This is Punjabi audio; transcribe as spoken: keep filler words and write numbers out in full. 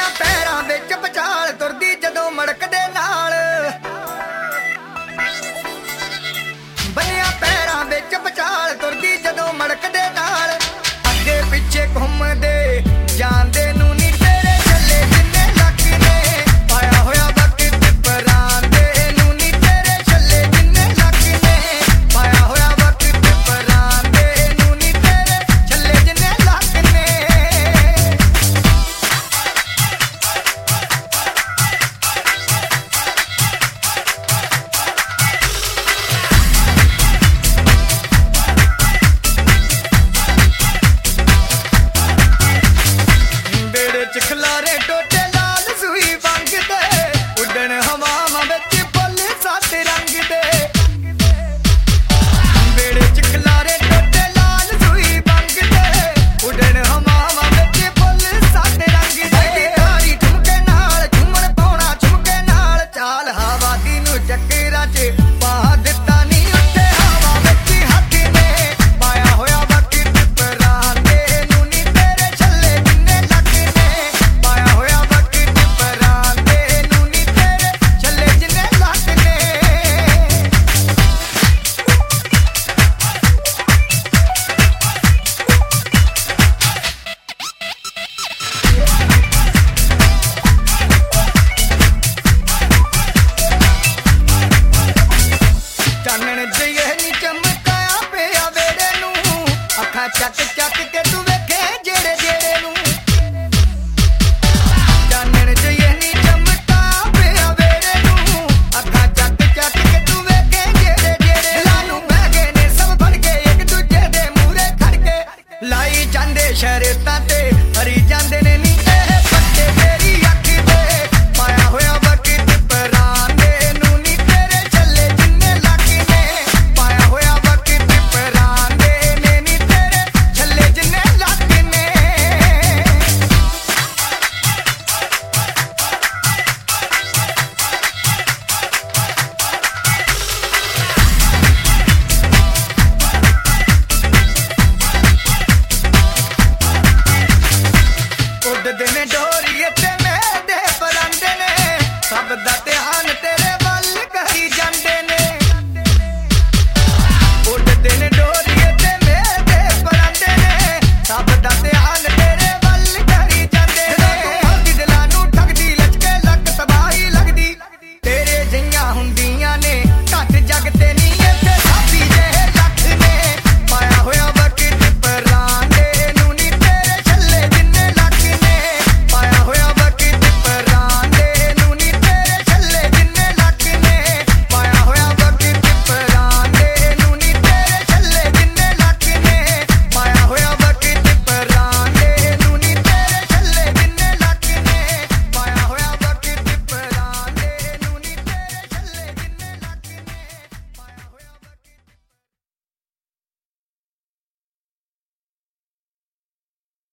ਬੰਨਿਆ ਪੈਰਾਂ ਵਿੱਚ ਵਿਚਾਲ ਤੁਰਦੀ ਜਦੋਂ ਮੜਕ ਦੇ ਨਾਲ ਬੰਨਿਆ ਪੈਰਾਂ ਵਿੱਚ ਵਿਚਾਲ ਤੁਰਦੀ ਜਦੋਂ ਮੜਕ ਦੇ ਨਾਲ ਅੱਗੇ ਪਿੱਛੇ ਘੁੰਮਦੇ ਜਾਂਦੇ ਨੂੰ ਨੀ ਤੇਰੇ ਚੱਲੇ ਜਿੰਨੇ ਲੱਕ ਨੇ ਪਾਇਆ ਹੋਇਆ ਵਕਤ ਪਰਾਂਦੇ ਨੂੰ ਨੀ ਤੇਰੇ ਚੱਲੇ ਜਿੰਨੇ ਲੱਕ ਨੇ ਪਾਇਆ ਹੋਇਆ ਵਕਤ ਪਰਾਂਦੇ ਨੂੰ ਨੀ ਤੇਰੇ ਚੱਲੇ ਜਿੰਨੇ ਲੱਕ ਨੇ ਖਲਾਰੇ ਟੋਟੇ ਲਾਲ ਸੂਈ ਵੰਗਦੇ ਉੱਡਣ ਹਵਾਵਾਂ ਵਿੱਚ ਫੁੱਲ ਸੱਤ ਰੰਗ ਦੇ ਬੇੜੇ ਚ ਖਲਾਰੇ ਟੋਟੇ ਲਾਲ ਸੂਈ ਵੰਗਦੇ ਉੱਡਣ ਹਵਾਵਾਂ ਵਿੱਚ ਫੁੱਲ ਸੱਤ ਰੰਗ ਦੇ ਤਾਰੀ ਝੁਮਕੇ ਨਾਲ ਝੁੰਮਣ ਪਾਉਣਾ ਝੁਮਕੇ ਨਾਲ ਚਾਲ ਹਵਾ ਦੀ ਨੂੰ ਚੱਕਰਾਂ ਚ ਪਾ ਦਿੱਤਾ ਨੀ ਉੱਤੇ ਹਵਾ ਵਿੱਚ ਹੱਥ ਨੇ ਪਾਇਆ ਹੋਇਆ ਵਕਤ ਪਰਾਂਦੇ ਨੂੰ ਨੀ ਤੇਰੇ ਛੱਲੇ ਜਿੰਨੇ ਲੱਕ ਨੇ ਪਾਇਆ ਹੋਇਆ ਵਕਤ ਪਰਾਂਦੇ ਨੂੰ ਨੀ ਤੇਰੇ ਛੱਲੇ ਜਿੰਨੇ ਲੱਕ ਨੇ ਚਾਨਣ ਜਿਹੇ ਨੀ ਚਮਕਾਇਆ ਪਿਆ ਵੇੜੇ ਨੂੰ ਅੱਖਾਂ ਚੱਕ ਚੱਕ ਕੇ